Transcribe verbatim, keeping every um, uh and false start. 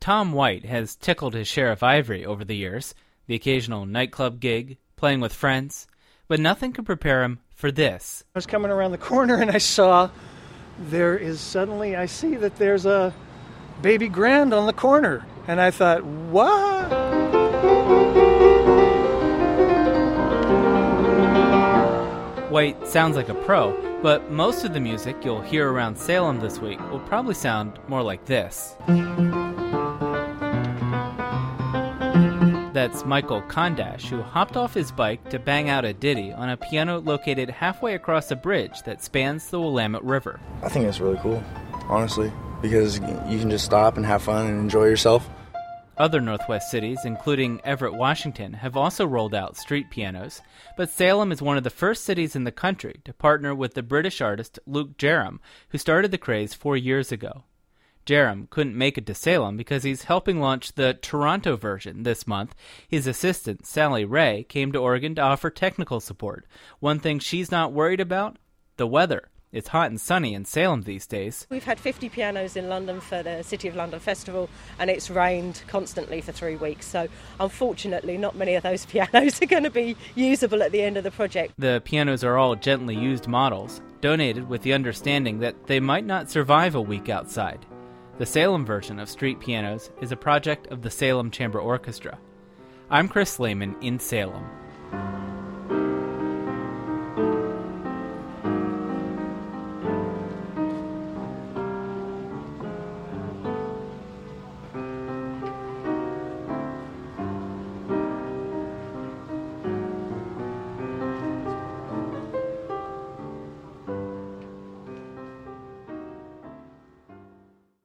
Tom White has tickled his share of ivory over the years, the occasional nightclub gig, playing with friends, but nothing could prepare him for this. I was coming around the corner and I saw there is suddenly, I see that there's a baby grand on the corner. And I thought, what? White sounds like a pro, but most of the music you'll hear around Salem this week will probably sound more like this. That's Michael Kondash, who hopped off his bike to bang out a ditty on a piano located halfway across a bridge that spans the Willamette River. I think that's really cool, honestly, because you can just stop and have fun and enjoy yourself. Other Northwest cities, including Everett, Washington, have also rolled out street pianos, but Salem is one of the first cities in the country to partner with the British artist Luke Jerram, who started the craze four years ago. Jerram couldn't make it to Salem because he's helping launch the Toronto version this month. His assistant, Sally Ray, came to Oregon to offer technical support. One thing she's not worried about? The weather. It's hot and sunny in Salem these days. We've had fifty pianos in London for the City of London Festival, and it's rained constantly for three weeks. So, unfortunately, not many of those pianos are going to be usable at the end of the project. The pianos are all gently used models, donated with the understanding that they might not survive a week outside. The Salem version of Street Pianos is a project of the Salem Chamber Orchestra. I'm Chris Lehman in Salem.